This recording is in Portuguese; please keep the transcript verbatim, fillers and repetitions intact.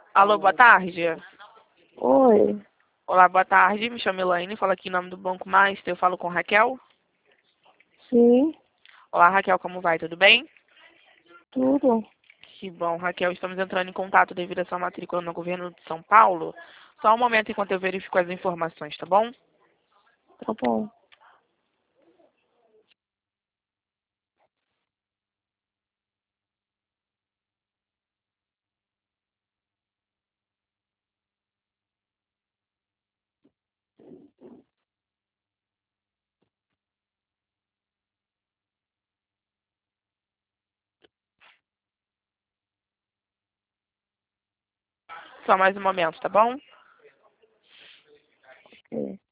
Alô, boa tarde. Oi, Olá, boa tarde. Me chamo Elaine, falo aqui em nome do Banco Master. Eu falo com Raquel. sim, Olá, Raquel, como vai? Tudo bem? tudo, Que bom, Raquel. Estamos entrando em contato devido à sua matrícula no governo de São Paulo. Só um momento enquanto eu verifico as informações, tá bom? tá bom. Só mais um momento, tá bom? Ok.